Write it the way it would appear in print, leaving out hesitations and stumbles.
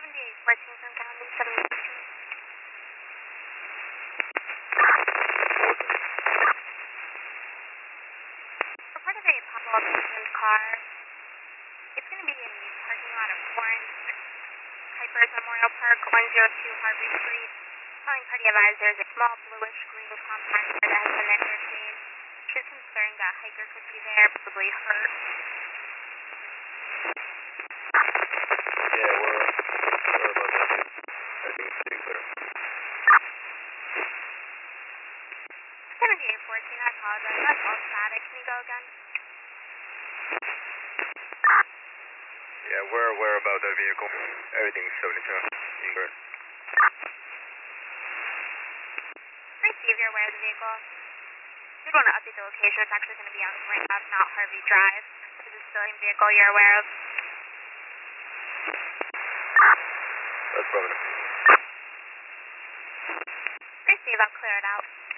14th and County 17th. Report of a Pablo Pigeon's car. It's going to be in the parking lot of Florence, Kuiper's Memorial Park, 102 Harvey Street. Calling party advised there's a small bluish-green compact car that has been there for days. She's concerned a hiker could be there, possibly hurt. Yeah, we're about that. Everything's pretty clear. 7814, I apologize. That's all static. Can you go again? Yeah, we're aware about that vehicle. Everything's 72. Good. Receive, you're aware of the vehicle. You'd want to update the location. It's actually going to be on Grant Ave, not Harvey Drive. This is still a vehicle you're aware of. That's probably. Receive, I'll clear it out.